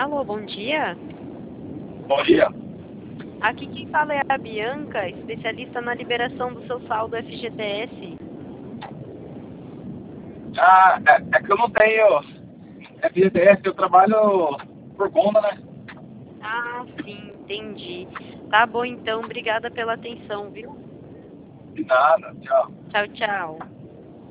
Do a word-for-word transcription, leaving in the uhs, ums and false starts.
Alô, bom dia. Bom dia. Aqui quem fala é a Bianca, especialista na liberação do seu saldo F G T S. Ah, é, é que eu não tenho F G T S, eu trabalho por conta, né? Ah, sim, entendi. Tá bom então, obrigada pela atenção, viu? De nada, tchau. Tchau, tchau.